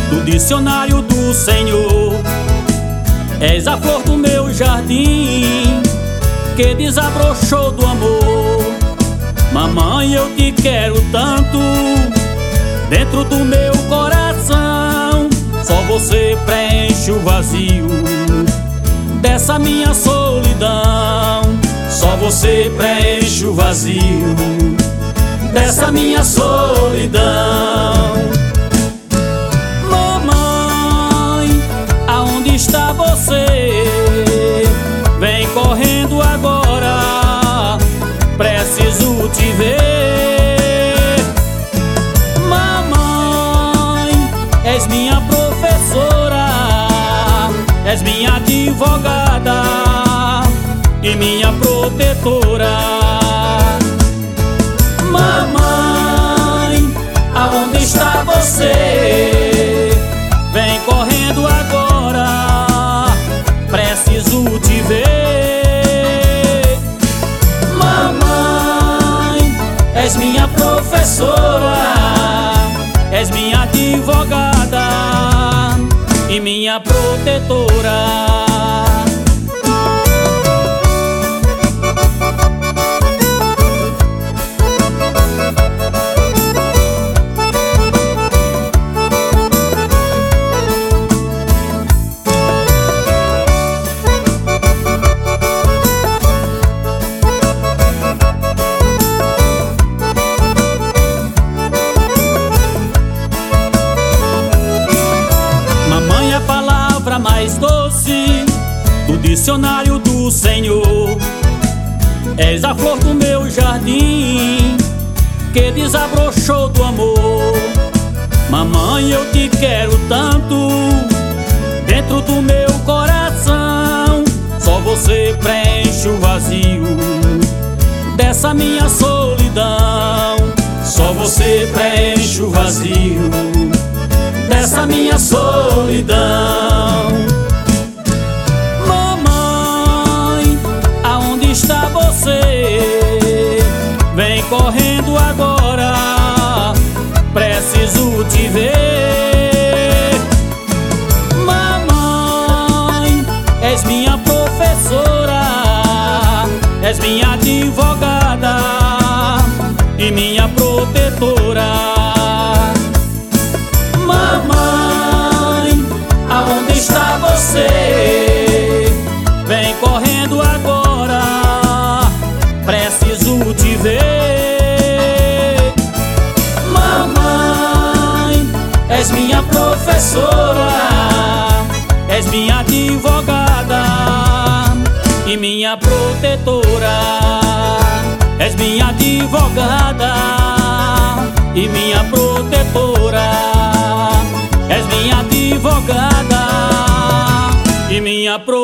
do dicionário do Senhor. És a flor do meu jardim, que desabrochou do amor. Mamãe, eu te quero tanto, dentro do meu coração. Só você preenche o vazio dessa minha solidão. Só você preenche o vazio dessa minha solidão. Mamãe, aonde está você? Vem correndo agora, preciso te ver. Mamãe, és minha professora, és minha advogada e minha protetora. Mamãe, aonde está você? Vem correndo agora, preciso te ver. Mamãe, és minha professora, és minha advogada e minha protetora. Mamãe é a palavra mais doce do dicionário do Senhor. És a flor do meu jardim, que desabrochou do amor. Mamãe, eu te quero tanto, dentro do meu coração. Só você preenche o vazio dessa minha solidão. Só você preenche o vazio dessa minha solidão. Mamãe, aonde está você? Vem correndo agora, preciso te ver. Mamãe, és minha professora, és minha advogada e minha protetora. Mamãe, aonde está você? Vem correndo agora, preciso te ver. Mamãe, és minha professora, és minha advogada e minha protetora. És minha advogada e minha protetora. És minha advogada e minha protetora.